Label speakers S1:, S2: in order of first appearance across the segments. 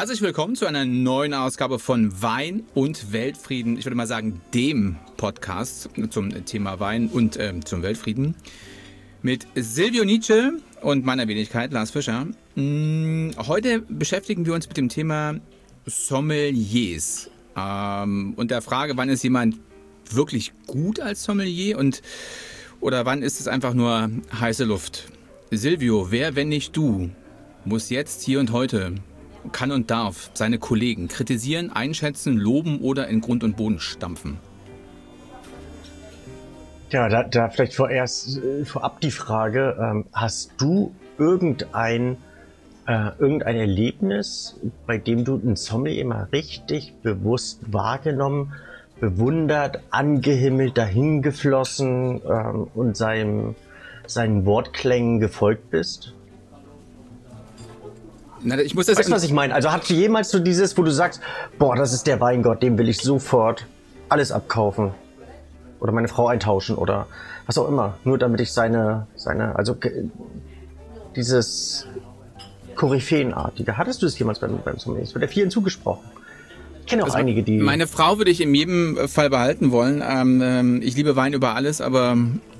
S1: Herzlich willkommen zu einer neuen Ausgabe von Wein und Weltfrieden. Ich würde mal sagen, dem Podcast zum Thema Wein und zum Weltfrieden. Mit Silvio Nietzsche und meiner Wenigkeit, Lars Fischer. Heute beschäftigen wir uns mit dem Thema Sommeliers. Und der Frage, wann ist jemand wirklich gut als Sommelier oder wann ist es einfach nur heiße Luft? Silvio, wer, wenn nicht du, muss jetzt, hier und heute, kann und darf seine Kollegen kritisieren, einschätzen, loben oder in Grund und Boden stampfen?
S2: Ja, da vielleicht vorab die Frage, hast du irgendein Erlebnis, bei dem du einen Sommelier immer richtig bewusst wahrgenommen, bewundert, angehimmelt, dahingeflossen und seinen Wortklängen gefolgt bist?
S1: Na, ich muss das
S2: weißt du, was ich meine? Also hast du jemals so dieses, wo du sagst, boah, das ist der Weingott, dem will ich sofort alles abkaufen oder meine Frau eintauschen oder was auch immer, nur damit ich also dieses Koryphäenartige. Hattest du es jemals beim Sommelier? Es wird ja vielen zugesprochen. Ich kenne auch einige, die...
S1: Meine Frau würde ich in jedem Fall behalten wollen. Ich liebe Wein über alles, aber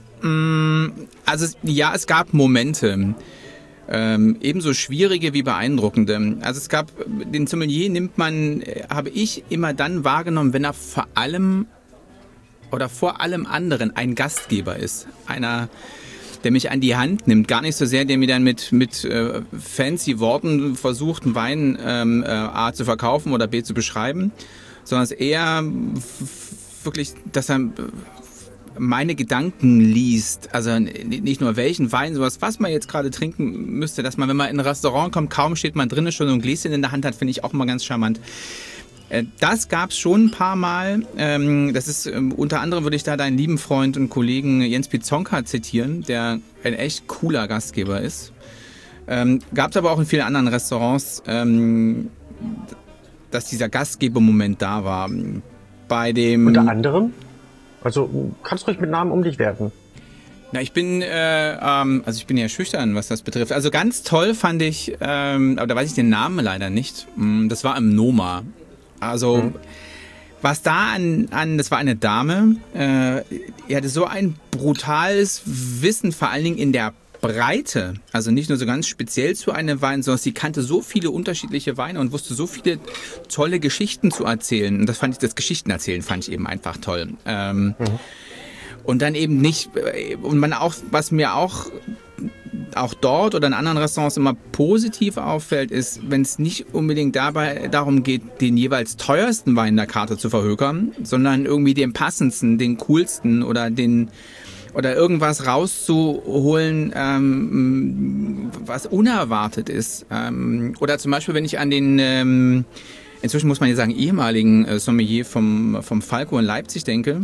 S1: es gab Momente, ebenso schwierige wie beeindruckende. Also es gab, den Sommelier habe ich immer dann wahrgenommen, wenn er vor allem anderen ein Gastgeber ist. Einer, der mich an die Hand nimmt. Gar nicht so sehr, der mir dann mit fancy Worten versucht, einen Wein A zu verkaufen oder B zu beschreiben, sondern es eher wirklich, dass er meine Gedanken liest, also nicht nur welchen Wein, sowas, was man jetzt gerade trinken müsste, dass man, wenn man in ein Restaurant kommt, kaum steht man drinnen, schon so ein Gläschen in der Hand hat, finde ich auch mal ganz charmant. Das gab's schon ein paar Mal. Das ist unter anderem, würde ich da deinen lieben Freund und Kollegen Jens Pizonka zitieren, der ein echt cooler Gastgeber ist. Gab's aber auch in vielen anderen Restaurants, dass dieser Gastgebermoment da war. Bei dem
S2: unter anderem? Also kannst ruhig mit Namen um dich werfen.
S1: Na, ich bin ja schüchtern, was das betrifft. Also ganz toll fand ich, aber da weiß ich den Namen leider nicht. Das war im Noma. Also was da das war eine Dame, die hatte so ein brutales Wissen, vor allen Dingen in der Breite, also nicht nur so ganz speziell zu einem Wein, sondern sie kannte so viele unterschiedliche Weine und wusste so viele tolle Geschichten zu erzählen. Und das Geschichtenerzählen fand ich eben einfach toll. Und dann eben nicht, was mir auch dort oder in anderen Restaurants immer positiv auffällt, ist, wenn es nicht unbedingt darum geht, den jeweils teuersten Wein der Karte zu verhökern, sondern irgendwie den passendsten, den coolsten oder irgendwas rauszuholen, was unerwartet ist. Oder zum Beispiel, wenn ich an den, inzwischen muss man ja sagen, ehemaligen Sommelier vom Falco in Leipzig denke,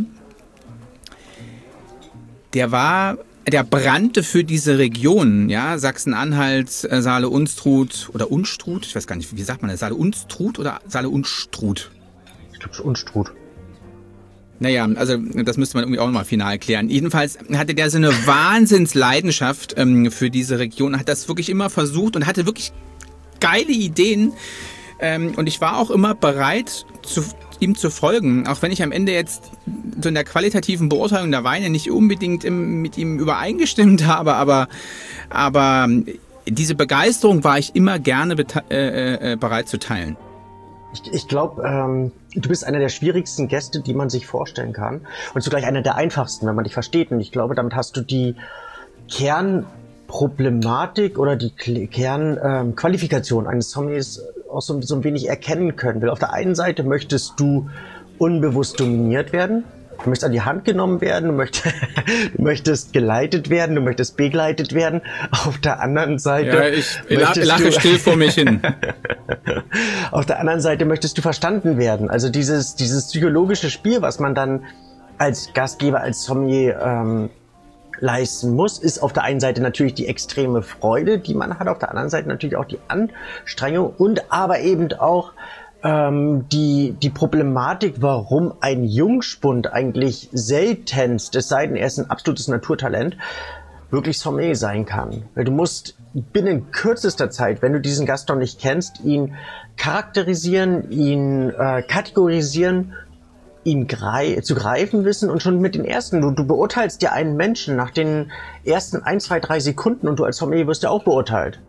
S1: der brannte für diese Region, ja, Sachsen-Anhalt, Saale-Unstrut oder Unstrut, ich weiß gar nicht, wie sagt man das, Saale-Unstrut oder Saale-Unstrut?
S2: Ich glaube Unstrut.
S1: Naja, also das müsste man irgendwie auch nochmal final klären. Jedenfalls hatte der so eine Wahnsinnsleidenschaft für diese Region, hat das wirklich immer versucht und hatte wirklich geile Ideen. Und ich war auch immer bereit, ihm zu folgen, auch wenn ich am Ende jetzt so in der qualitativen Beurteilung der Weine nicht unbedingt mit ihm übereingestimmt habe, aber diese Begeisterung war ich immer gerne bereit zu teilen.
S2: Ich glaube, du bist einer der schwierigsten Gäste, die man sich vorstellen kann und zugleich einer der einfachsten, wenn man dich versteht. Und ich glaube, damit hast du die Kernproblematik oder die Kernqualifikation eines Sommeliers auch so ein wenig erkennen können. Weil auf der einen Seite möchtest du unbewusst dominiert werden, du möchtest an die Hand genommen werden, du möchtest geleitet werden, du möchtest begleitet werden. Auf der anderen Seite...
S1: Ja, ich lache still vor mich hin.
S2: Auf der anderen Seite möchtest du verstanden werden. Also dieses psychologische Spiel, was man dann als Gastgeber, als Sommelier leisten muss, ist auf der einen Seite natürlich die extreme Freude, die man hat, auf der anderen Seite natürlich auch die Anstrengung und aber eben auch die Problematik, warum ein Jungspund eigentlich seltenst, es sei denn, er ist ein absolutes Naturtalent, wirklich Sommelier sein kann. Weil du musst binnen kürzester Zeit, wenn du diesen Gast noch nicht kennst, ihn charakterisieren, ihn kategorisieren, ihn zu greifen wissen und schon mit den ersten, du beurteilst ja einen Menschen nach den ersten 1, 2, 3 Sekunden und du als Sommelier wirst ja auch beurteilt.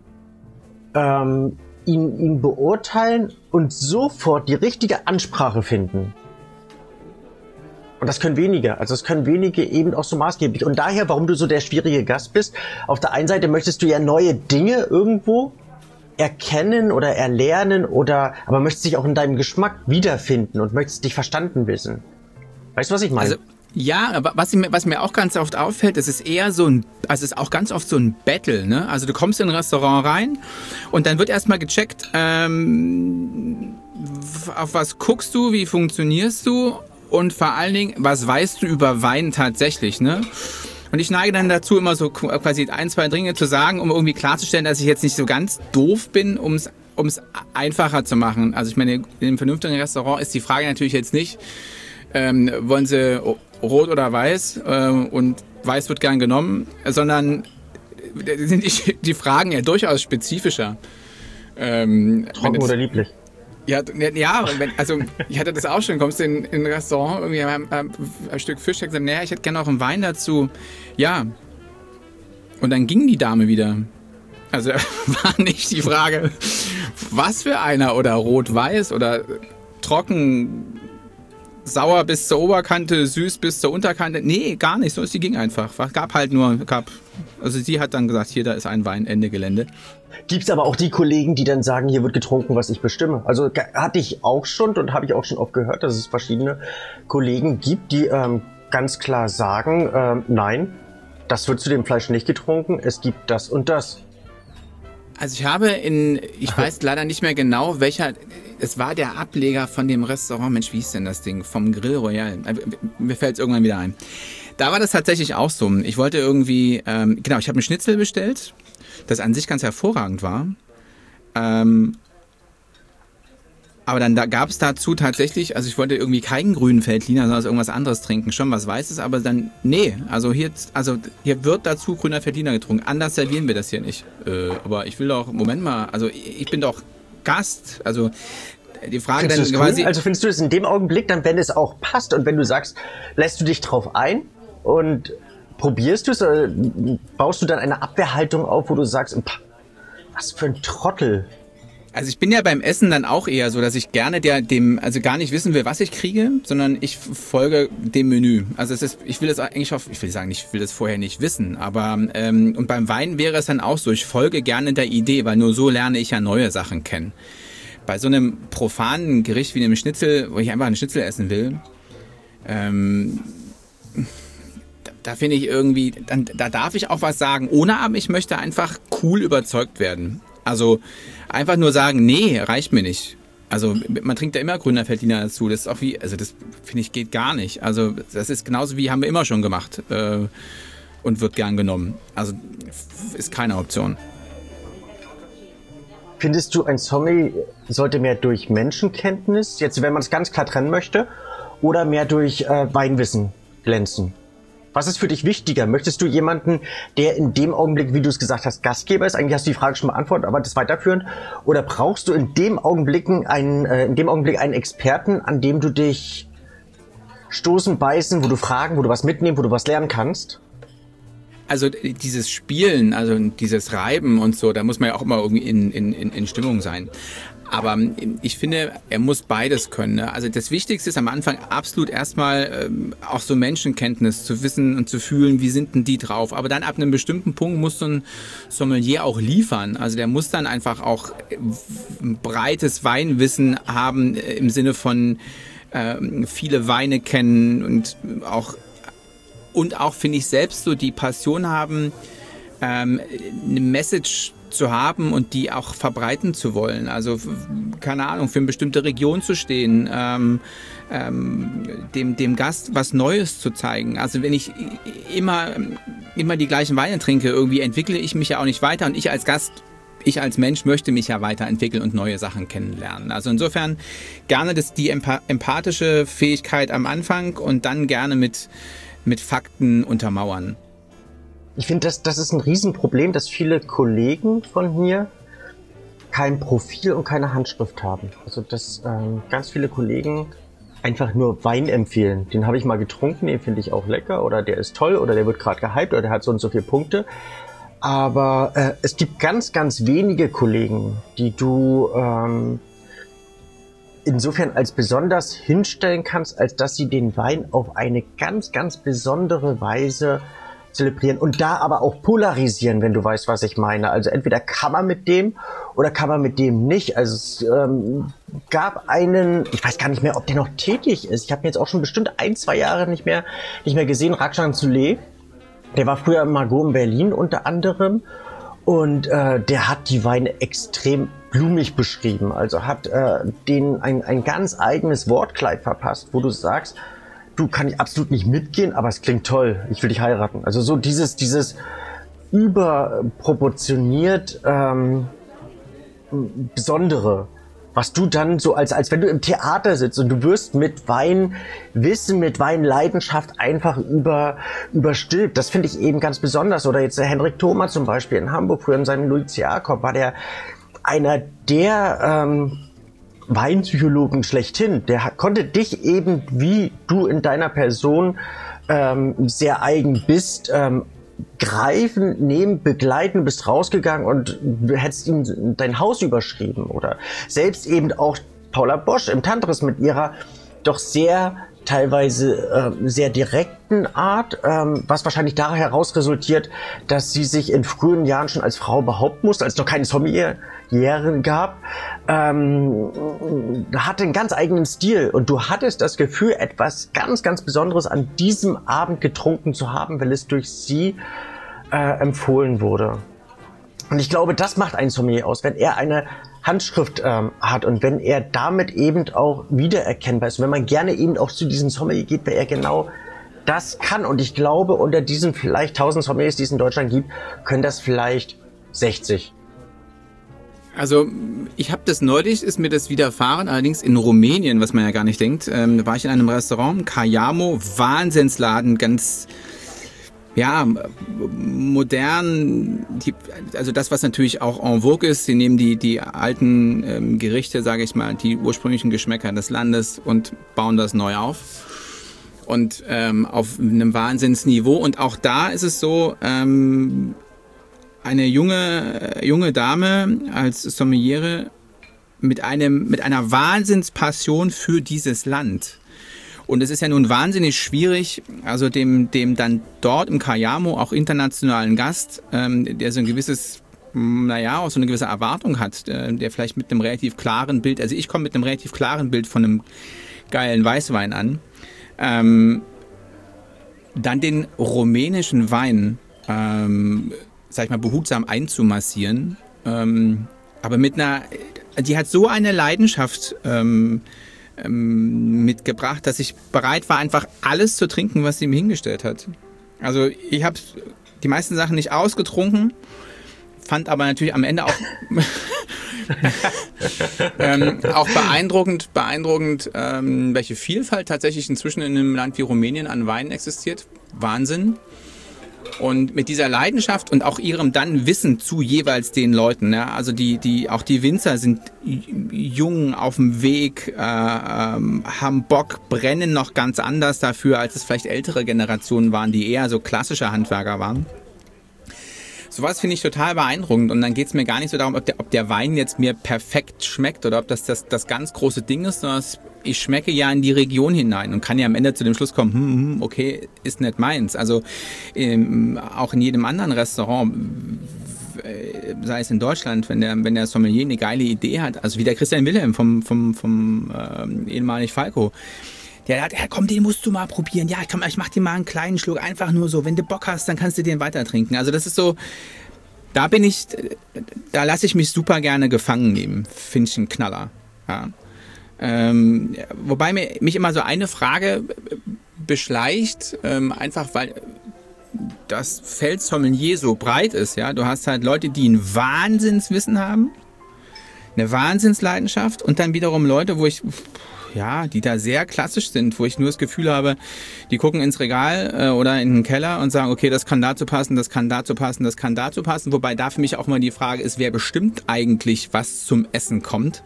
S2: Ihn beurteilen und sofort die richtige Ansprache finden. Und das können wenige. Also das können wenige eben auch so maßgeblich. Und daher, warum du so der schwierige Gast bist, auf der einen Seite möchtest du ja neue Dinge irgendwo erkennen oder erlernen aber möchtest dich auch in deinem Geschmack wiederfinden und möchtest dich verstanden wissen. Weißt du, was ich meine?
S1: Also, ja, aber was mir auch ganz oft auffällt, es ist eher so es ist auch ganz oft so ein Battle, ne? Also du kommst in ein Restaurant rein und dann wird erstmal gecheckt, auf was guckst du, wie funktionierst du und vor allen Dingen, was weißt du über Wein tatsächlich, ne? Und ich neige dann dazu, immer so quasi 1, 2 Dinge zu sagen, um irgendwie klarzustellen, dass ich jetzt nicht so ganz doof bin, um's einfacher zu machen. Also ich meine, in einem vernünftigen Restaurant ist die Frage natürlich jetzt nicht, wollen Sie rot oder weiß und weiß wird gern genommen, sondern sind die Fragen ja durchaus spezifischer.
S2: Trocken oder lieblich?
S1: Ja, also ich hatte das auch schon, kommst du in ein Restaurant, irgendwie ein Stück Fisch, gesagt, naja, ich hätte gerne auch einen Wein dazu. Ja. Und dann ging die Dame wieder. Also war nicht die Frage, was für einer oder rot-weiß oder trocken, sauer bis zur Oberkante, süß bis zur Unterkante. Nee, gar nicht, so ist die ging einfach. Also sie hat dann gesagt, hier, da ist ein Wein, Ende Gelände.
S2: Gibt's aber auch die Kollegen, die dann sagen, hier wird getrunken, was ich bestimme. Also hatte ich auch schon und habe ich auch schon oft gehört, dass es verschiedene Kollegen gibt, die ganz klar sagen, nein, das wird zu dem Fleisch nicht getrunken, es gibt das und das.
S1: Also ich weiß leider nicht mehr genau, es war der Ableger von dem Restaurant, Mensch, wie hieß denn das Ding? Vom Grill Royal. Mir fällt es irgendwann wieder ein. Da war das tatsächlich auch so. Ich wollte irgendwie, ich habe einen Schnitzel bestellt, das an sich ganz hervorragend war. Aber dann gab es dazu tatsächlich, also ich wollte irgendwie keinen grünen Veltliner, sondern irgendwas anderes trinken, schon was Weißes, aber dann, nee, hier wird dazu grüner Veltliner getrunken. Anders servieren wir das hier nicht. Aber ich will doch, Moment mal, also ich bin doch Gast, also die Frage dann quasi...
S2: Also findest du es in dem Augenblick dann, wenn es auch passt und wenn du sagst, lässt du dich drauf ein und probierst du es, oder baust du dann eine Abwehrhaltung auf, wo du sagst, was für ein Trottel.
S1: Also ich bin ja beim Essen dann auch eher so, dass ich gerne also gar nicht wissen will, was ich kriege, sondern ich folge dem Menü. Also ich will das vorher nicht wissen, aber und beim Wein wäre es dann auch so, ich folge gerne der Idee, weil nur so lerne ich ja neue Sachen kennen. Bei so einem profanen Gericht wie einem Schnitzel, wo ich einfach einen Schnitzel essen will, da finde ich irgendwie, da darf ich auch was sagen, aber ich möchte einfach cool überzeugt werden. Also einfach nur sagen, nee, reicht mir nicht. Also man trinkt ja immer grüner Veltliner dazu. Das ist auch das finde ich geht gar nicht. Also das ist genauso wie haben wir immer schon gemacht und wird gern genommen. Also ist keine Option.
S2: Findest du, ein Sommelier sollte mehr durch Menschenkenntnis, jetzt wenn man es ganz klar trennen möchte, oder mehr durch Weinwissen glänzen? Was ist für dich wichtiger? Möchtest du jemanden, der in dem Augenblick, wie du es gesagt hast, Gastgeber ist? Eigentlich hast du die Frage schon beantwortet, aber das weiterführen. Oder brauchst du in dem Augenblick einen Experten, an dem du dich stoßen, beißen, wo du fragen, wo du was mitnehmen, wo du was lernen kannst?
S1: Also dieses Spielen, also dieses Reiben und so, da muss man ja auch immer irgendwie in Stimmung sein. Aber ich finde, er muss beides können. Ne? Also das Wichtigste ist am Anfang absolut erstmal auch so Menschenkenntnis zu wissen und zu fühlen, wie sind denn die drauf. Aber dann ab einem bestimmten Punkt muss so ein Sommelier auch liefern. Also der muss dann einfach auch ein breites Weinwissen haben im Sinne von viele Weine kennen und auch, finde ich, selbst so die Passion haben, eine Message zu haben und die auch verbreiten zu wollen. Also, keine Ahnung, für eine bestimmte Region zu stehen, dem Gast was Neues zu zeigen. Also, wenn ich immer die gleichen Weine trinke, irgendwie entwickle ich mich ja auch nicht weiter und ich als Gast, ich als Mensch möchte mich ja weiterentwickeln und neue Sachen kennenlernen. Also insofern gerne die empathische Fähigkeit am Anfang und dann gerne mit Fakten untermauern.
S2: Ich finde, das ist ein Riesenproblem, dass viele Kollegen von mir kein Profil und keine Handschrift haben. Also dass ganz viele Kollegen einfach nur Wein empfehlen. Den habe ich mal getrunken, den finde ich auch lecker oder der ist toll oder der wird gerade gehypt oder der hat so und so viele Punkte. Aber es gibt ganz, ganz wenige Kollegen, die du insofern als besonders hinstellen kannst, als dass sie den Wein auf eine ganz, ganz besondere Weise zelebrieren und da aber auch polarisieren, wenn du weißt, was ich meine. Also entweder kann man mit dem oder kann man mit dem nicht. Also es gab einen, ich weiß gar nicht mehr, ob der noch tätig ist. Ich habe jetzt auch schon bestimmt 1-2 Jahre nicht mehr gesehen, Rakshan Soule. Der war früher im Margot in Berlin unter anderem und der hat die Weine extrem blumig beschrieben. Also hat denen ein ganz eigenes Wortkleid verpasst, wo du sagst, du, kann ich absolut nicht mitgehen, aber es klingt toll, ich will dich heiraten. Also so dieses überproportioniert Besondere, was du dann so als wenn du im Theater sitzt und du wirst mit Weinwissen, mit Weinleidenschaft einfach überstülpt. Das finde ich eben ganz besonders. Oder jetzt der Henrik Thoma zum Beispiel in Hamburg, früher in seinem Louis Jakob, war der einer der Weinpsychologen schlechthin. Der konnte dich eben, wie du in deiner Person sehr eigen bist, greifen, nehmen, begleiten, bist rausgegangen und du hättest ihm dein Haus überschrieben. Oder selbst eben auch Paula Bosch im Tantris mit ihrer doch sehr teilweise sehr direkten Art, was wahrscheinlich daraus heraus resultiert, dass sie sich in frühen Jahren schon als Frau behaupten musste, als es noch keine Sommeliere gab, hatte einen ganz eigenen Stil und du hattest das Gefühl, etwas ganz, ganz Besonderes an diesem Abend getrunken zu haben, weil es durch sie empfohlen wurde. Und ich glaube, das macht einen Sommelier aus, wenn er eine Handschrift hat und wenn er damit eben auch wiedererkennbar ist. Und wenn man gerne eben auch zu diesem Sommelier geht, weil er genau das kann. Und ich glaube, unter diesen vielleicht 1000 Sommeliers, die es in Deutschland gibt, können das vielleicht 60.
S1: Also ich habe das neulich, ist mir das widerfahren, allerdings in Rumänien, was man ja gar nicht denkt. Da war ich in einem Restaurant, Kayamo, Wahnsinnsladen, ganz modern, also das, was natürlich auch en vogue ist, sie nehmen die alten Gerichte, sage ich mal, die ursprünglichen Geschmäcker des Landes und bauen das neu auf und auf einem Wahnsinnsniveau. Und auch da ist es so, eine junge Dame als Sommeliere mit einer Wahnsinnspassion für dieses Land. Und es ist ja nun wahnsinnig schwierig, also dem dann dort im Kayamo auch internationalen Gast, der so ein gewisses, auch so eine gewisse Erwartung hat, der vielleicht mit einem relativ klaren Bild, also ich komme mit einem relativ klaren Bild von einem geilen Weißwein an, dann den rumänischen Wein, sag ich mal, behutsam einzumassieren, aber die hat so eine Leidenschaft mitgebracht, dass ich bereit war, einfach alles zu trinken, was sie mir hingestellt hat. Also ich habe die meisten Sachen nicht ausgetrunken, fand aber natürlich am Ende auch auch beeindruckend, welche Vielfalt tatsächlich inzwischen in einem Land wie Rumänien an Weinen existiert. Wahnsinn. Und mit dieser Leidenschaft und auch ihrem dann Wissen zu jeweils den Leuten, ja, also auch die Winzer sind jung auf dem Weg, haben Bock, brennen noch ganz anders dafür, als es vielleicht ältere Generationen waren, die eher so klassische Handwerker waren. Sowas finde ich total beeindruckend und dann geht es mir gar nicht so darum, ob der Wein jetzt mir perfekt schmeckt oder ob das ganz große Ding ist, sondern ich schmecke ja in die Region hinein und kann ja am Ende zu dem Schluss kommen, okay, ist nicht meins. Also auch in jedem anderen Restaurant, sei es in Deutschland, wenn der Sommelier eine geile Idee hat, also wie der Christian Wilhelm vom ehemalig Falco, der hat, komm, den musst du mal probieren. Ja, komm, ich mach dir mal einen kleinen Schluck, einfach nur so. Wenn du Bock hast, dann kannst du den weiter trinken. Also das ist so, da lasse ich mich super gerne gefangen nehmen. Finde ich ein Knaller. Ja. Wobei mich immer so eine Frage beschleicht, einfach weil das Feld Sommelier so breit ist. Ja, du hast halt Leute, die ein Wahnsinnswissen haben, eine Wahnsinnsleidenschaft und dann wiederum Leute, wo ich ja, die da sehr klassisch sind, wo ich nur das Gefühl habe, die gucken ins Regal oder in den Keller und sagen, okay, das kann dazu passen, das kann dazu passen, das kann dazu passen. Wobei da für mich auch mal die Frage ist, wer bestimmt eigentlich, was zum Essen kommt.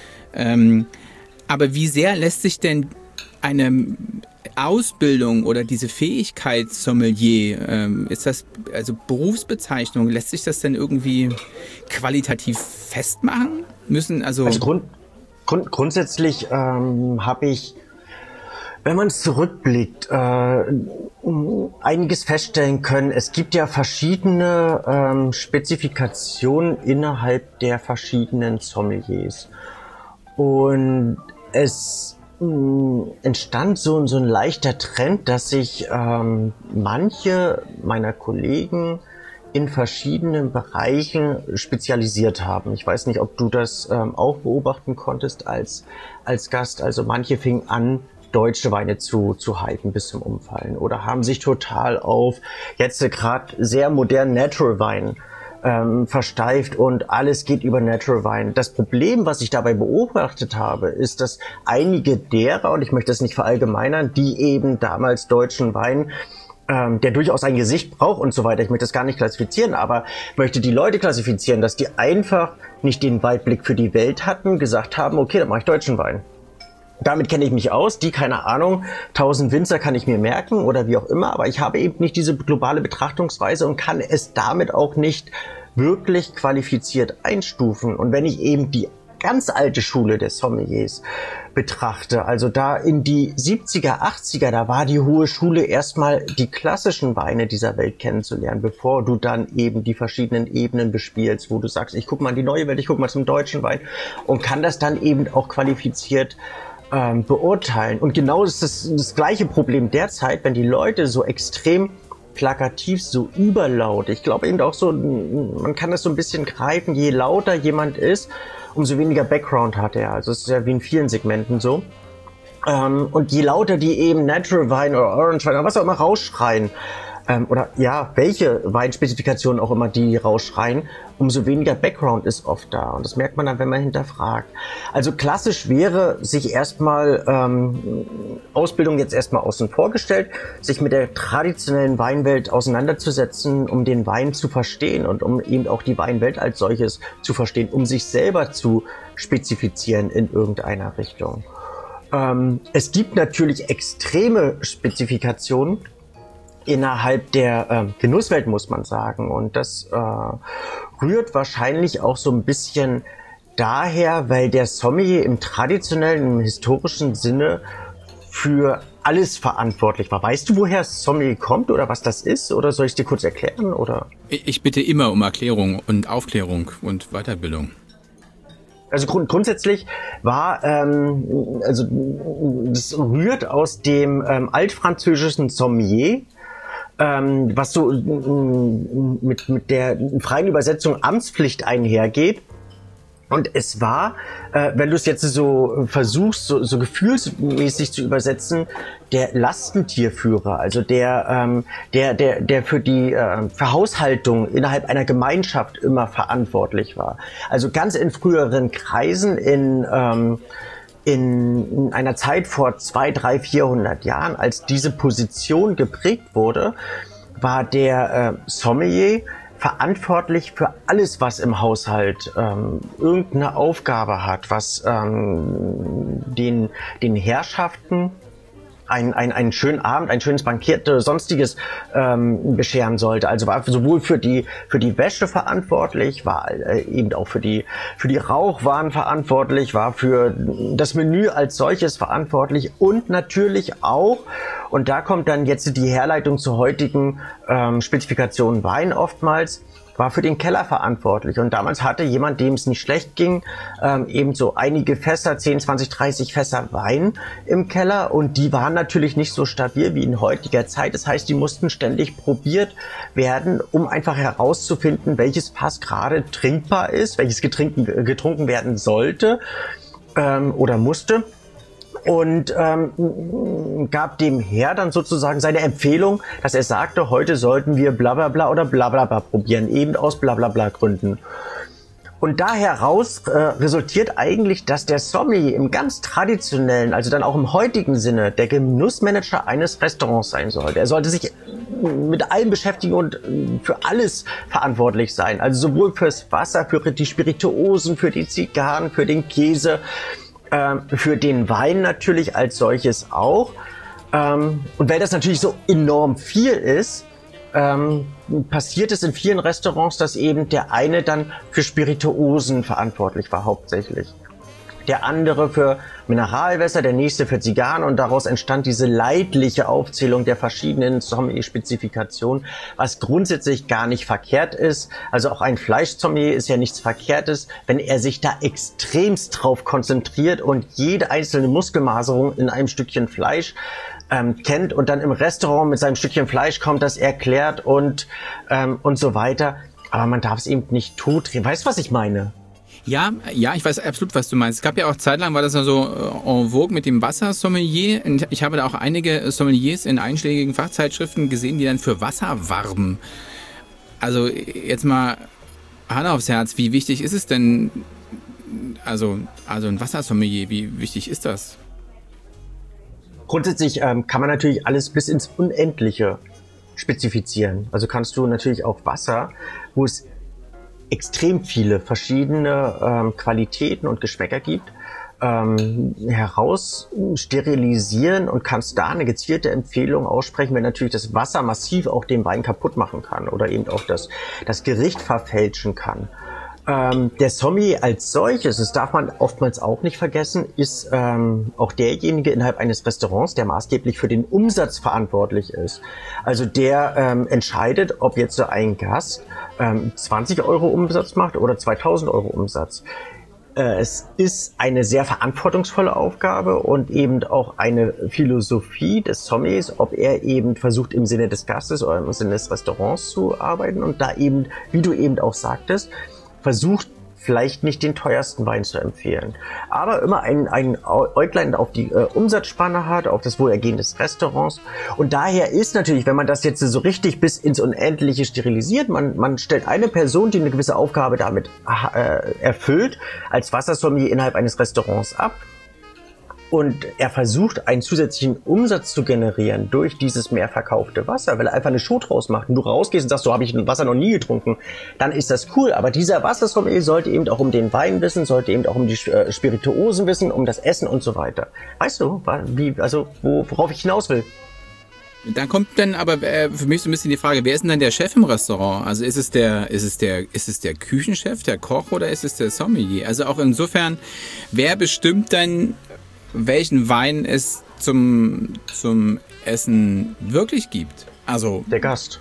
S1: Aber wie sehr lässt sich denn eine Ausbildung oder diese Fähigkeit Sommelier, ist das, also Berufsbezeichnung, lässt sich das denn irgendwie qualitativ festmachen? Also
S2: grundsätzlich habe ich, wenn man zurückblickt, einiges feststellen können. Es gibt ja verschiedene Spezifikationen innerhalb der verschiedenen Sommeliers. Und es entstand so ein leichter Trend, dass sich manche meiner Kollegen in verschiedenen Bereichen spezialisiert haben. Ich weiß nicht, ob du das auch beobachten konntest als Gast. Also manche fingen an, deutsche Weine zu hypen bis zum Umfallen oder haben sich total auf jetzt gerade sehr modernen Natural Wein versteift und alles geht über Natural Wein. Das Problem, was ich dabei beobachtet habe, ist, dass einige derer, und ich möchte das nicht verallgemeinern, die eben damals deutschen Wein, der durchaus ein Gesicht braucht und so weiter, ich möchte das gar nicht klassifizieren, aber möchte die Leute klassifizieren, dass die einfach nicht den Weitblick für die Welt hatten, gesagt haben, okay, dann mache ich deutschen Wein. Damit kenne ich mich aus, die, keine Ahnung, 1000 Winzer kann ich mir merken oder wie auch immer, aber ich habe eben nicht diese globale Betrachtungsweise und kann es damit auch nicht wirklich qualifiziert einstufen. Und wenn ich eben die ganz alte Schule der Sommeliers betrachte, also da in die 70er, 80er, da war die hohe Schule erstmal die klassischen Weine dieser Welt kennenzulernen, bevor du dann eben die verschiedenen Ebenen bespielst, wo du sagst, ich guck mal in die neue Welt, ich guck mal zum deutschen Wein und kann das dann eben auch qualifiziert beurteilen. Und genau das ist das gleiche Problem derzeit, wenn die Leute so extrem plakativ, so überlaut, ich glaube eben auch so, man kann das so ein bisschen greifen, je lauter jemand ist, umso weniger Background hat er. Also es ist ja wie in vielen Segmenten so. Und je lauter die eben Natural Wein oder Orange Wein oder was auch immer rausschreien, oder ja, welche Weinspezifikationen auch immer die rausschreien, umso weniger Background ist oft da. Und das merkt man dann, wenn man hinterfragt. Also klassisch wäre, sich erstmal Ausbildung jetzt erstmal außen vor gestellt, sich mit der traditionellen Weinwelt auseinanderzusetzen, um den Wein zu verstehen und um eben auch die Weinwelt als solches zu verstehen, um sich selber zu spezifizieren in irgendeiner Richtung. Es gibt natürlich extreme Spezifikationen innerhalb der Genusswelt, muss man sagen. Und das rührt wahrscheinlich auch so ein bisschen daher, weil der Sommelier im traditionellen, im historischen Sinne für alles verantwortlich war. Weißt du, woher Sommelier kommt oder was das ist? Oder soll ich es dir kurz erklären? Oder?
S1: Ich bitte immer um Erklärung und Aufklärung und Weiterbildung.
S2: Also grundsätzlich war, also das rührt aus dem altfranzösischen Sommelier, was so mit der freien Übersetzung Amtspflicht einhergeht. Und es war, wenn du es jetzt so versuchst, so gefühlsmäßig zu übersetzen, der Lastentierführer, also der für die Verhaushaltung innerhalb einer Gemeinschaft immer verantwortlich war. Also ganz in früheren Kreisen in einer Zeit vor 200, 300, 400 Jahren, als diese Position geprägt wurde, war der Sommelier verantwortlich für alles, was im Haushalt irgendeine Aufgabe hat, was den Herrschaften einen schönen Abend, ein schönes Bankett, sonstiges bescheren sollte. Also war sowohl für die Wäsche verantwortlich, war eben auch für die Rauchwaren verantwortlich, war für das Menü als solches verantwortlich und natürlich auch, und da kommt dann jetzt die Herleitung zur heutigen Spezifikation Wein oftmals, war für den Keller verantwortlich. Und damals hatte jemand, dem es nicht schlecht ging, eben so einige Fässer, 10, 20, 30 Fässer Wein im Keller. Und die waren natürlich nicht so stabil wie in heutiger Zeit. Das heißt, die mussten ständig probiert werden, um einfach herauszufinden, welches Fass gerade trinkbar ist, welches getrunken werden sollte oder musste. Und gab dem Herr dann sozusagen seine Empfehlung, dass er sagte, heute sollten wir bla bla bla oder bla bla bla probieren, eben aus bla bla bla Gründen. Und da heraus resultiert eigentlich, dass der Sommelier im ganz traditionellen, also dann auch im heutigen Sinne, der Genussmanager eines Restaurants sein sollte. Er sollte sich mit allem beschäftigen und für alles verantwortlich sein. Also sowohl fürs Wasser, für die Spirituosen, für die Zigarren, für den Käse, für den Wein natürlich als solches auch. Und weil das natürlich so enorm viel ist, passiert es in vielen Restaurants, dass eben der eine dann für Spirituosen verantwortlich war hauptsächlich. Der andere für Mineralwässer, der nächste für Zigarren und daraus entstand diese leidliche Aufzählung der verschiedenen Sommelier-Spezifikationen, was grundsätzlich gar nicht verkehrt ist. Also auch ein Fleischsommelier ist ja nichts Verkehrtes, wenn er sich da extremst drauf konzentriert und jede einzelne Muskelmaserung in einem Stückchen Fleisch kennt und dann im Restaurant mit seinem Stückchen Fleisch kommt, das erklärt und so weiter. Aber man darf es eben nicht totdrehen. Weißt du, was ich meine?
S1: Ja, ich weiß absolut, was du meinst. Es gab ja auch zeitlang, war das ja so en vogue mit dem Wassersommelier. Ich habe da auch einige Sommeliers in einschlägigen Fachzeitschriften gesehen, die dann für Wasser warben. Also jetzt mal Hand aufs Herz, wie wichtig ist es denn, also ein Wassersommelier, wie wichtig ist das?
S2: Grundsätzlich kann man natürlich alles bis ins Unendliche spezifizieren. Also kannst du natürlich auch Wasser, wo es extrem viele verschiedene Qualitäten und Geschmäcker gibt, heraus sterilisieren und kannst da eine gezielte Empfehlung aussprechen, wenn natürlich das Wasser massiv auch den Wein kaputt machen kann oder eben auch das Gericht verfälschen kann. Der Sommelier als solches, das darf man oftmals auch nicht vergessen, ist auch derjenige innerhalb eines Restaurants, der maßgeblich für den Umsatz verantwortlich ist. Also der entscheidet, ob jetzt so ein Gast 20 Euro Umsatz macht oder 2000 Euro Umsatz. Es ist eine sehr verantwortungsvolle Aufgabe und eben auch eine Philosophie des Sommeliers, ob er eben versucht, im Sinne des Gastes oder im Sinne des Restaurants zu arbeiten und da eben, wie du eben auch sagtest, versucht vielleicht nicht den teuersten Wein zu empfehlen, aber immer ein Äuglein auf die Umsatzspanne hat, auf das Wohlergehen des Restaurants. Und daher ist natürlich, wenn man das jetzt so richtig bis ins Unendliche sterilisiert, man stellt eine Person, die eine gewisse Aufgabe damit erfüllt, als Wassersommelier innerhalb eines Restaurants ab. Und er versucht, einen zusätzlichen Umsatz zu generieren durch dieses mehr verkaufte Wasser, weil er einfach eine Show draus macht und du rausgehst und sagst, so habe ich Wasser noch nie getrunken, dann ist das cool. Aber dieser Wassersommelier sollte eben auch um den Wein wissen, sollte eben auch um die Spirituosen wissen, um das Essen und so weiter. Weißt du, worauf ich hinaus will?
S1: Dann kommt dann aber für mich so ein bisschen die Frage, wer ist denn dann der Chef im Restaurant? Also ist es der Küchenchef, der Koch oder ist es der Sommelier? Also auch insofern, wer bestimmt dann, welchen Wein es zum Essen wirklich gibt? Also
S2: der Gast.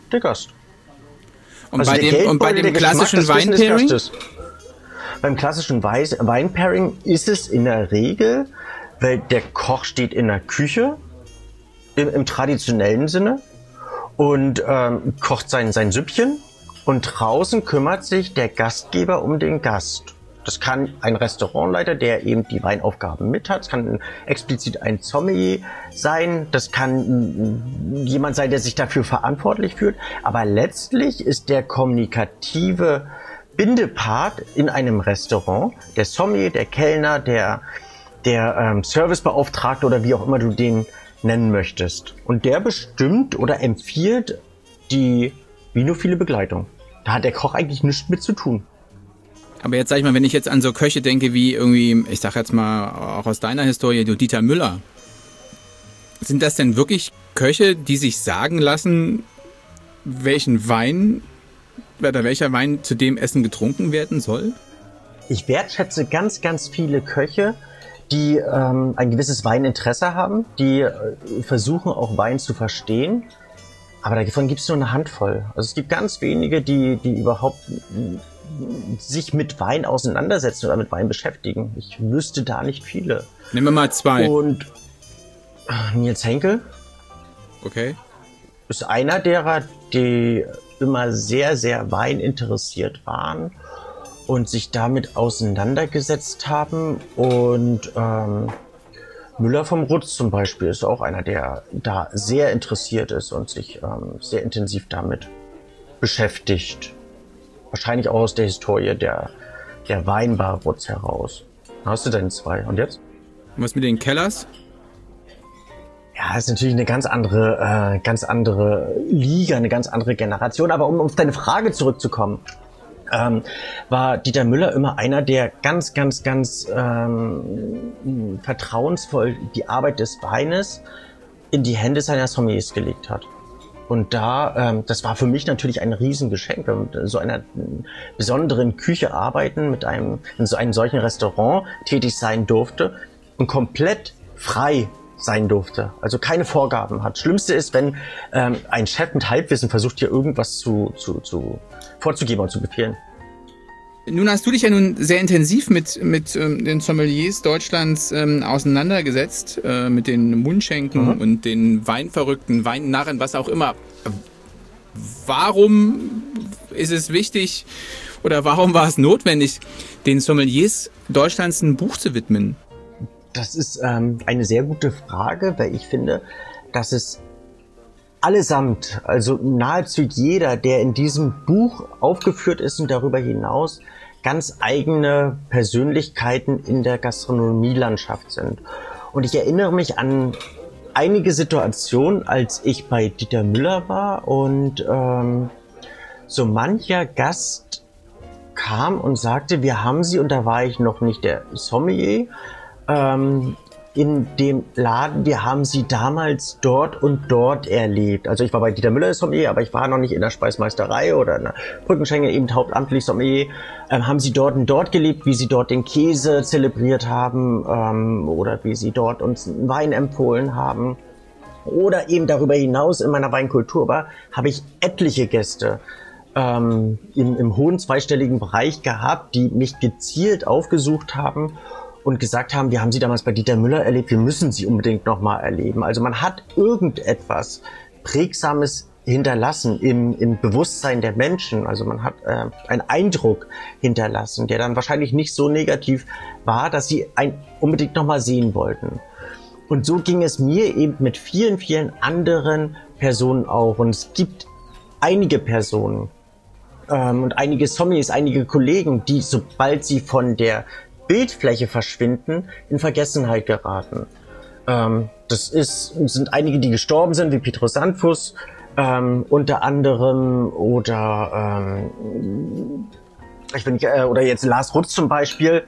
S1: Und
S2: also
S1: bei dem klassischen Weinpairing?
S2: Beim klassischen Weinpairing ist es in der Regel, weil der Koch steht in der Küche, im traditionellen Sinne, und kocht sein Süppchen, und draußen kümmert sich der Gastgeber um den Gast. Das kann ein Restaurantleiter, der eben die Weinaufgaben mit hat. Das kann explizit ein Sommelier sein. Das kann jemand sein, der sich dafür verantwortlich fühlt. Aber letztlich ist der kommunikative Bindepart in einem Restaurant der Sommelier, der Kellner, der Servicebeauftragte oder wie auch immer du den nennen möchtest. Und der bestimmt oder empfiehlt die vinophile Begleitung. Da hat der Koch eigentlich nichts mit zu tun.
S1: Aber jetzt sag ich mal, wenn ich jetzt an so Köche denke wie irgendwie, ich sag jetzt mal auch aus deiner Historie, du Dieter Müller. Sind das denn wirklich Köche, die sich sagen lassen, welcher Wein zu dem Essen getrunken werden soll? Ich
S2: wertschätze ganz, ganz viele Köche, die ein gewisses Weininteresse haben, die versuchen auch Wein zu verstehen. Aber davon gibt es nur eine Handvoll. Also es gibt ganz wenige, die überhaupt sich mit Wein auseinandersetzen oder mit Wein beschäftigen. Ich wüsste da nicht viele.
S1: Nehmen wir mal zwei.
S2: Und Nils Henkel.
S1: Okay.
S2: Ist einer derer, die immer sehr, sehr weininteressiert waren und sich damit auseinandergesetzt haben. Und Müller vom Rutz zum Beispiel ist auch einer, der da sehr interessiert ist und sich sehr intensiv damit beschäftigt. Wahrscheinlich auch aus der Historie der der Weinbar-Rutz heraus. Da hast du deine 2. Und jetzt?
S1: Und was mit den Kellers?
S2: Ja, ist natürlich eine ganz andere Liga, eine ganz andere Generation. Aber um auf deine Frage zurückzukommen, war Dieter Müller immer einer, der ganz vertrauensvoll die Arbeit des Weines in die Hände seiner Sommeliers gelegt hat. Und das war für mich natürlich ein Riesengeschenk, wenn man in so einer besonderen Küche arbeiten, in so einem solchen Restaurant tätig sein durfte und komplett frei sein durfte. Also keine Vorgaben hat. Schlimmste ist, wenn ein Chef mit Halbwissen versucht, dir irgendwas vorzugeben und zu befehlen.
S1: Nun hast du dich ja nun sehr intensiv mit den Sommeliers Deutschlands auseinandergesetzt, mit den Mundschenken und den Weinverrückten, Weinnarren, was auch immer. Warum ist es wichtig oder warum war es notwendig, den Sommeliers Deutschlands ein Buch zu widmen?
S2: Das ist eine sehr gute Frage, weil ich finde, dass es allesamt, also nahezu jeder, der in diesem Buch aufgeführt ist und darüber hinaus ganz eigene Persönlichkeiten in der Gastronomielandschaft sind. Und ich erinnere mich an einige Situationen, als ich bei Dieter Müller war und so mancher Gast kam und sagte, wir haben sie, und da war ich noch nicht der Sommelier, in dem Laden, wir haben sie damals dort und dort erlebt. Also ich war bei Dieter Müller Sommelier, aber ich war noch nicht in der Speismeisterei oder in der Brückenschenke, eben hauptamtlich Sommelier. Haben sie dort und dort gelebt, wie sie dort den Käse zelebriert haben oder wie sie dort uns einen Wein empfohlen haben. Oder eben darüber hinaus in meiner Weinkultur habe ich etliche Gäste im hohen zweistelligen Bereich gehabt, die mich gezielt aufgesucht haben und gesagt haben, wir haben sie damals bei Dieter Müller erlebt, wir müssen sie unbedingt nochmal erleben. Also man hat irgendetwas Prägsames hinterlassen im Bewusstsein der Menschen. Also man hat einen Eindruck hinterlassen, der dann wahrscheinlich nicht so negativ war, dass sie einen unbedingt nochmal sehen wollten. Und so ging es mir eben mit vielen, vielen anderen Personen auch. Und es gibt einige Personen und einige Sommeliers, einige Kollegen, die, sobald sie von der Bildfläche verschwinden, in Vergessenheit geraten. Sind einige, die gestorben sind, wie Petrus Sandfuss, unter anderem, oder jetzt Lars Rutz zum Beispiel,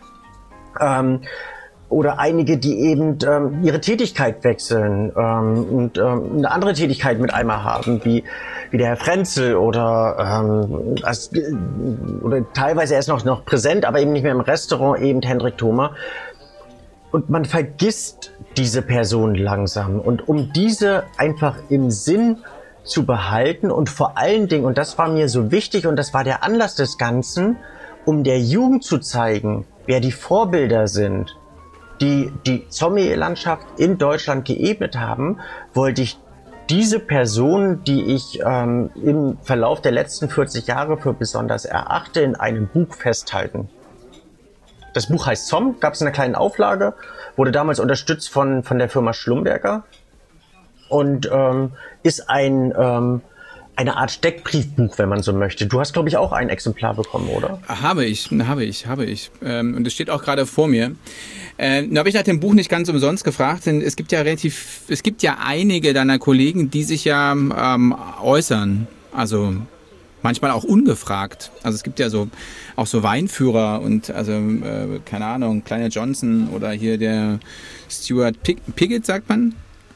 S2: oder einige, die eben ihre Tätigkeit wechseln und eine andere Tätigkeit mit einmal haben, wie der Herr Frenzel oder teilweise er ist noch präsent, aber eben nicht mehr im Restaurant, eben Hendrik Thoma. Und man vergisst diese Person langsam. Und um diese einfach im Sinn zu behalten und vor allen Dingen, und das war mir so wichtig und das war der Anlass des Ganzen, um der Jugend zu zeigen, wer die Vorbilder sind, die Sommelier-Landschaft in Deutschland geebnet haben, wollte ich diese Personen, die ich im Verlauf der letzten 40 Jahre für besonders erachte, in einem Buch festhalten. Das Buch heißt Somm, gab es in einer kleinen Auflage, wurde damals unterstützt von der Firma Schlumberger und ist eine Art Steckbriefbuch, wenn man so möchte. Du hast, glaube ich, auch ein Exemplar bekommen, oder?
S1: Habe ich. Und es steht auch gerade vor mir. Nur habe ich nach dem Buch nicht ganz umsonst gefragt, denn es gibt ja einige deiner Kollegen, die sich ja äußern. Also manchmal auch ungefragt. Also es gibt ja auch so Weinführer und keine Ahnung, Kleiner Johnson oder hier der Stuart Piggott, sagt man.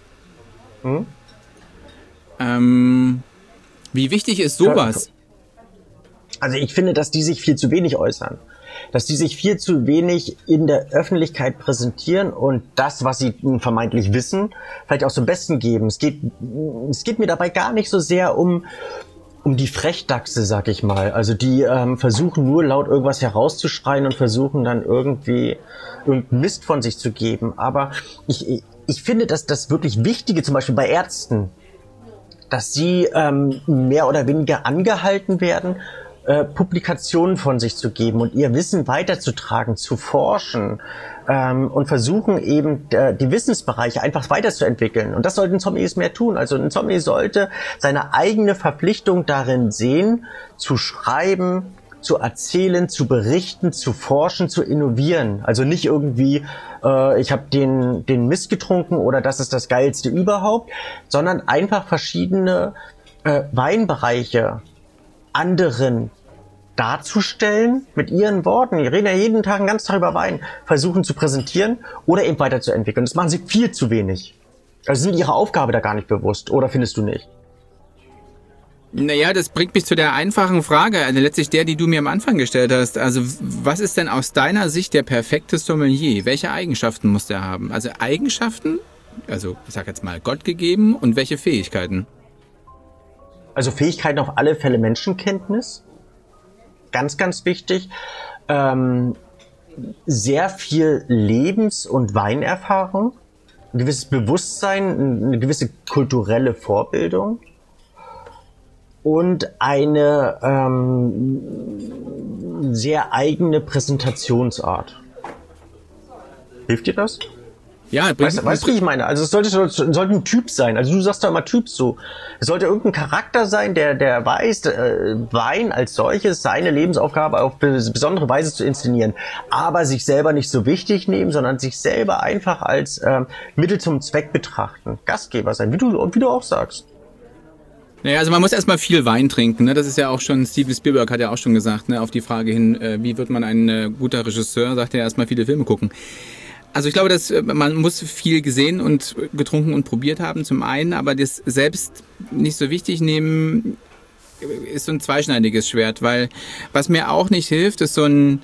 S1: Wie wichtig ist sowas?
S2: Also ich finde, dass die sich viel zu wenig äußern. Dass die sich viel zu wenig in der Öffentlichkeit präsentieren und das, was sie vermeintlich wissen, vielleicht auch zum Besten geben. Es geht mir dabei gar nicht so sehr um die Frechdachse, sag ich mal. Also die versuchen nur laut irgendwas herauszuschreien und versuchen dann irgendwie irgendeinen Mist von sich zu geben. Aber ich finde, dass das wirklich Wichtige, zum Beispiel bei Ärzten, dass sie mehr oder weniger angehalten werden, Publikationen von sich zu geben und ihr Wissen weiterzutragen, zu forschen und versuchen eben die Wissensbereiche einfach weiterzuentwickeln. Und das sollten Sommeliers mehr tun. Also ein Sommelier sollte seine eigene Verpflichtung darin sehen, zu schreiben, zu erzählen, zu berichten, zu forschen, zu innovieren. Also nicht irgendwie, ich habe den Mist getrunken oder das ist das Geilste überhaupt, sondern einfach verschiedene Weinbereiche anderen darzustellen mit ihren Worten. Die reden ja jeden Tag einen ganzen Tag über Wein, versuchen zu präsentieren oder eben weiterzuentwickeln. Das machen sie viel zu wenig. Also sind ihre Aufgabe da gar nicht bewusst, oder findest du nicht?
S1: Naja, das bringt mich zu der einfachen Frage, also letztlich der, die du mir am Anfang gestellt hast. Also was ist denn aus deiner Sicht der perfekte Sommelier? Welche Eigenschaften muss der haben? Also Eigenschaften, also ich sag jetzt mal Gott gegeben, und welche Fähigkeiten?
S2: Also Fähigkeiten auf alle Fälle Menschenkenntnis. Ganz, ganz wichtig. Sehr viel Lebens- und Weinerfahrung. Ein gewisses Bewusstsein, eine gewisse kulturelle Vorbildung. Und eine sehr eigene Präsentationsart. Hilft dir das?
S1: Ja,
S2: weißt du, wie ich meine? Also es sollte ein Typ sein. Also du sagst doch immer Typ so. Es sollte irgendein Charakter sein, der weiß, Wein als solches, seine Lebensaufgabe auf besondere Weise zu inszenieren. Aber sich selber nicht so wichtig nehmen, sondern sich selber einfach als Mittel zum Zweck betrachten. Gastgeber sein, wie du auch sagst.
S1: Naja, also man muss erstmal viel Wein trinken, ne? Das ist ja auch schon, Steven Spielberg hat ja auch schon gesagt, ne? Auf die Frage hin, wie wird man ein guter Regisseur, sagt er erstmal viele Filme gucken. Also ich glaube, dass man muss viel gesehen und getrunken und probiert haben zum einen, aber das selbst nicht so wichtig nehmen ist so ein zweischneidiges Schwert, weil was mir auch nicht hilft, ist so ein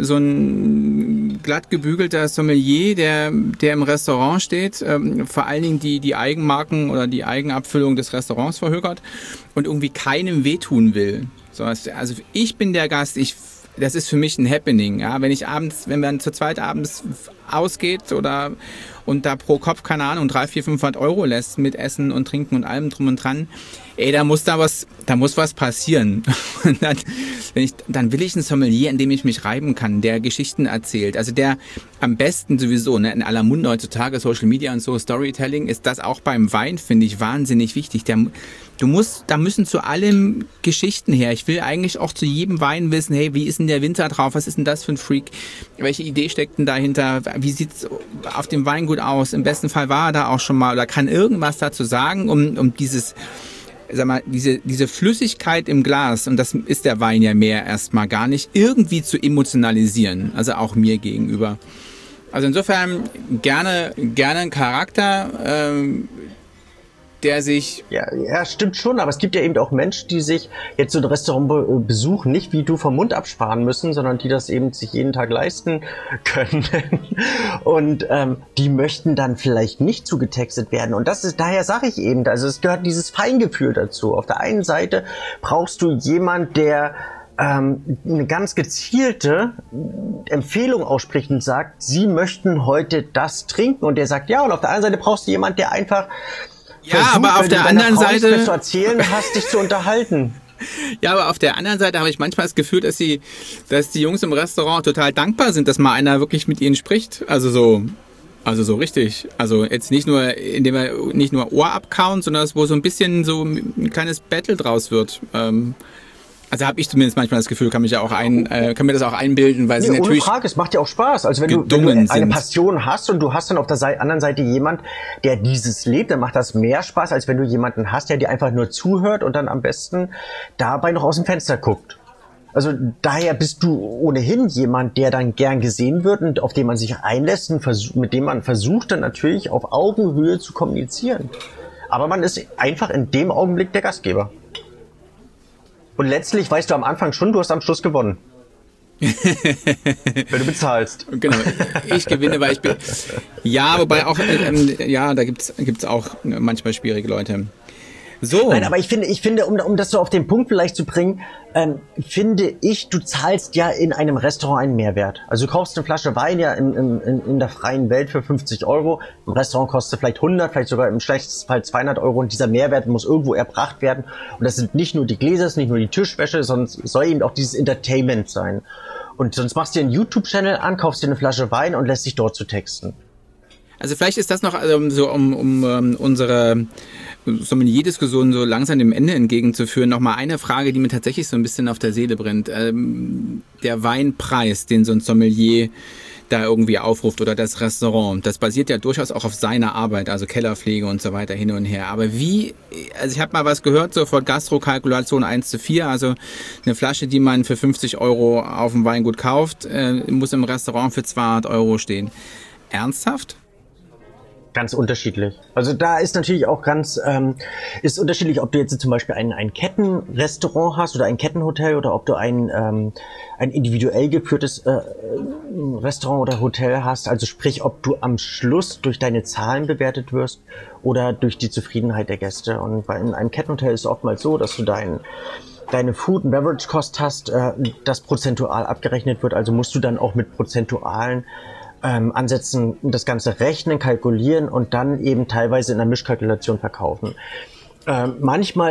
S1: glatt gebügelter Sommelier, der im Restaurant steht, vor allen Dingen die Eigenmarken oder die Eigenabfüllung des Restaurants verhökert und irgendwie keinem wehtun will. So, also ich bin der Gast, das ist für mich ein Happening, ja, wenn man zu zweit abends ausgeht und da pro Kopf, keine Ahnung, 300, 400, 500 Euro lässt mit Essen und Trinken und allem drum und dran, da muss was passieren. Und dann will ich einen Sommelier, in dem ich mich reiben kann, der Geschichten erzählt. Also der am besten sowieso, ne, in aller Munde heutzutage, Social Media und so, Storytelling, ist das auch beim Wein, finde ich, wahnsinnig wichtig. Da müssen zu allem Geschichten her. Ich will eigentlich auch zu jedem Wein wissen, hey, wie ist denn der Winter drauf? Was ist denn das für ein Freak? Welche Idee steckt denn dahinter? Wie sieht's auf dem Weingut aus? Im besten Fall war er da auch schon mal oder kann irgendwas dazu sagen, um dieses, sag mal, diese Flüssigkeit im Glas, und das ist der Wein ja mehr erstmal gar nicht, irgendwie zu emotionalisieren. Also auch mir gegenüber. Also insofern gerne ein Charakter, der sich...
S2: Ja, stimmt schon, aber es gibt ja eben auch Menschen, die sich jetzt so ein Restaurant besuchen, nicht wie du vom Mund absparen müssen, sondern die das eben sich jeden Tag leisten können. Und die möchten dann vielleicht nicht zugetextet werden. Und daher sage ich eben, also es gehört dieses Feingefühl dazu. Auf der einen Seite brauchst du jemand, der eine ganz gezielte Empfehlung ausspricht und sagt, sie möchten heute das trinken. Und der sagt ja, und auf der anderen Seite brauchst du jemand, der einfach
S1: versucht, aber auf der anderen Seite
S2: zu erzählen hast, dich zu unterhalten.
S1: Ja, aber auf der anderen Seite habe ich manchmal das Gefühl, dass die Jungs im Restaurant total dankbar sind, dass mal einer wirklich mit ihnen spricht. Also so richtig. Also jetzt nicht nur, indem er nicht nur Ohr abkauen, sondern wo so ein bisschen so ein kleines Battle draus wird. Also habe ich zumindest manchmal das Gefühl, kann mir das auch einbilden, weil sie natürlich...
S2: Ohne Frage, es macht ja auch Spaß. Also wenn du eine Passion hast und du hast dann auf der anderen Seite jemand, der dieses lebt, dann macht das mehr Spaß, als wenn du jemanden hast, der dir einfach nur zuhört und dann am besten dabei noch aus dem Fenster guckt. Also daher bist du ohnehin jemand, der dann gern gesehen wird und auf den man sich einlässt und mit dem man versucht dann natürlich auf Augenhöhe zu kommunizieren. Aber man ist einfach in dem Augenblick der Gastgeber. Und letztlich weißt du am Anfang schon, du hast am Schluss gewonnen. Wenn du bezahlst.
S1: Genau, ich gewinne, weil ich bin... Ja, wobei auch, da gibt's auch manchmal schwierige Leute. So.
S2: Nein, aber ich finde, um das so auf den Punkt vielleicht zu bringen, finde ich, du zahlst ja in einem Restaurant einen Mehrwert. Also du kaufst eine Flasche Wein ja in der freien Welt für 50 Euro. Im Restaurant kostet es vielleicht 100, vielleicht sogar im schlechtesten Fall 200 Euro. Und dieser Mehrwert muss irgendwo erbracht werden. Und das sind nicht nur die Gläser, das ist nicht nur die Tischwäsche, sondern es soll eben auch dieses Entertainment sein. Und sonst machst du dir einen YouTube-Channel an, kaufst dir eine Flasche Wein und lässt dich dort zu texten.
S1: Also vielleicht ist das noch so, um unsere Sommelier-Diskussion so langsam dem Ende entgegenzuführen, nochmal eine Frage, die mir tatsächlich so ein bisschen auf der Seele brennt. Der Weinpreis, den so ein Sommelier da irgendwie aufruft oder das Restaurant, das basiert ja durchaus auch auf seiner Arbeit, also Kellerpflege und so weiter hin und her. Aber also ich habe mal was gehört, so von Gastro-Kalkulation 1:4, also eine Flasche, die man für 50 € auf dem Weingut kauft, muss im Restaurant für 200 € stehen. Ernsthaft?
S2: Ganz unterschiedlich. Also da ist natürlich auch ist unterschiedlich, ob du jetzt zum Beispiel ein Kettenrestaurant hast oder ein Kettenhotel oder ob du ein individuell geführtes Restaurant oder Hotel hast. Also sprich, ob du am Schluss durch deine Zahlen bewertet wirst oder durch die Zufriedenheit der Gäste. Und in einem Kettenhotel ist es oftmals so, dass du deine Food- und Beverage-Cost hast, das prozentual abgerechnet wird. Also musst du dann auch mit prozentualen Ansätzen das Ganze rechnen, kalkulieren und dann eben teilweise in der Mischkalkulation verkaufen. Manchmal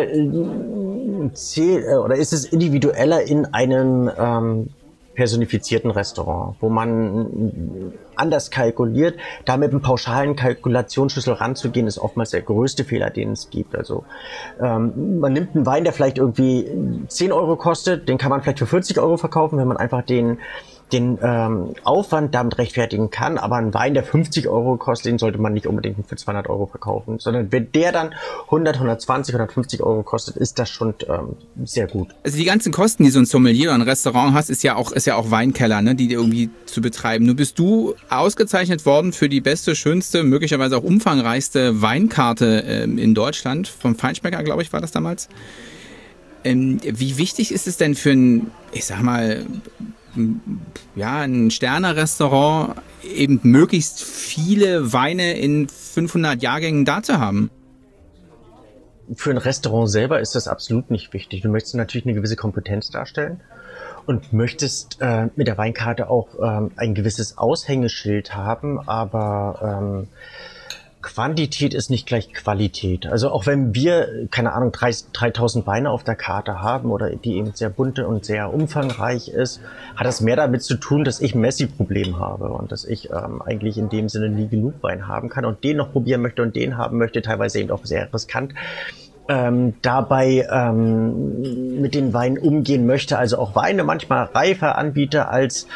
S2: ist es individueller in einem personifizierten Restaurant, wo man anders kalkuliert. Da mit einem pauschalen Kalkulationsschlüssel ranzugehen, ist oftmals der größte Fehler, den es gibt. Also man nimmt einen Wein, der vielleicht irgendwie 10 € kostet, den kann man vielleicht für 40 € verkaufen, wenn man einfach den Aufwand damit rechtfertigen kann, aber ein Wein, der 50 € kostet, den sollte man nicht unbedingt für 200 € verkaufen, sondern wenn der dann 100, 120, 150 € kostet, ist das schon sehr gut.
S1: Also die ganzen Kosten, die so ein Sommelier oder ein Restaurant hast, ist ja auch Weinkeller, ne, die irgendwie zu betreiben. Nun bist du ausgezeichnet worden für die beste, schönste, möglicherweise auch umfangreichste Weinkarte in Deutschland, vom Feinschmecker, glaube ich, war das damals. Wie wichtig ist es denn für ein Sterner-Restaurant eben möglichst viele Weine in 500 Jahrgängen da zu haben?
S2: Für ein Restaurant selber ist das absolut nicht wichtig. Du möchtest natürlich eine gewisse Kompetenz darstellen und möchtest mit der Weinkarte auch ein gewisses Aushängeschild haben, aber Quantität ist nicht gleich Qualität. Also auch wenn wir, keine Ahnung, 3000 Weine auf der Karte haben oder die eben sehr bunte und sehr umfangreich ist, hat das mehr damit zu tun, dass ich ein Messi-Problem habe und dass ich eigentlich in dem Sinne nie genug Wein haben kann und den noch probieren möchte und den haben möchte, teilweise eben auch sehr riskant. Dabei mit den Weinen umgehen möchte, also auch Weine manchmal reifer anbiete als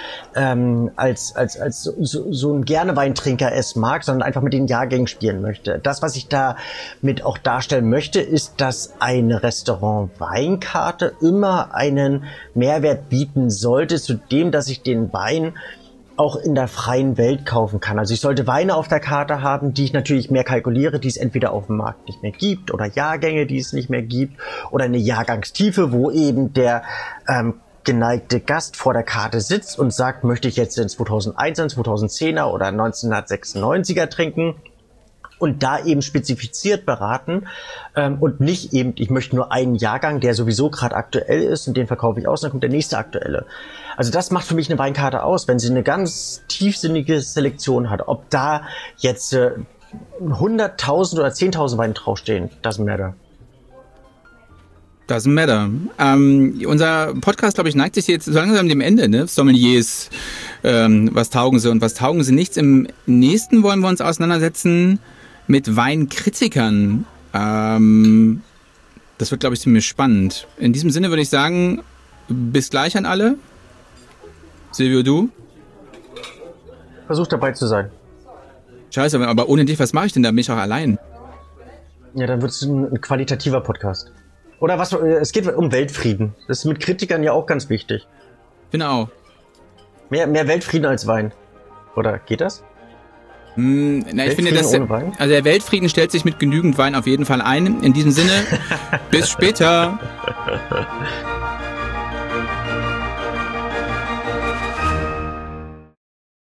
S2: so ein Gerne-Weintrinker es mag, sondern einfach mit den Jahrgängen spielen möchte. Das, was ich damit auch darstellen möchte, ist, dass eine Restaurant-Weinkarte immer einen Mehrwert bieten sollte, zu dem, dass ich den Wein auch in der freien Welt kaufen kann. Also ich sollte Weine auf der Karte haben, die ich natürlich mehr kalkuliere, die es entweder auf dem Markt nicht mehr gibt oder Jahrgänge, die es nicht mehr gibt oder eine Jahrgangstiefe, wo eben der geneigte Gast vor der Karte sitzt und sagt, möchte ich jetzt den 2001er, 2010er oder 1996er trinken und da eben spezifiziert beraten und nicht eben, ich möchte nur einen Jahrgang, der sowieso gerade aktuell ist und den verkaufe ich aus, dann kommt der nächste aktuelle. Also das macht für mich eine Weinkarte aus, wenn sie eine ganz tiefsinnige Selektion hat. Ob da jetzt 100.000 oder 10.000 Weine draufstehen, doesn't matter.
S1: Doesn't matter. Unser Podcast, glaube ich, neigt sich jetzt so langsam dem Ende, ne? Sommeliers, was taugen sie und was taugen sie nichts. Im nächsten wollen wir uns auseinandersetzen mit Weinkritikern. Das wird, glaube ich, ziemlich spannend. In diesem Sinne würde ich sagen, bis gleich an alle. Silvio, du?
S2: Versuch dabei zu sein.
S1: Scheiße, aber ohne dich, was mache ich denn da? Bin ich auch allein.
S2: Ja, dann wird es ein qualitativer Podcast. Oder was? Es geht um Weltfrieden. Das ist mit Kritikern ja auch ganz wichtig.
S1: Genau.
S2: Mehr Weltfrieden als Wein. Oder geht das?
S1: Ich finde, dass der Weltfrieden stellt sich mit genügend Wein auf jeden Fall ein. In diesem Sinne, bis später.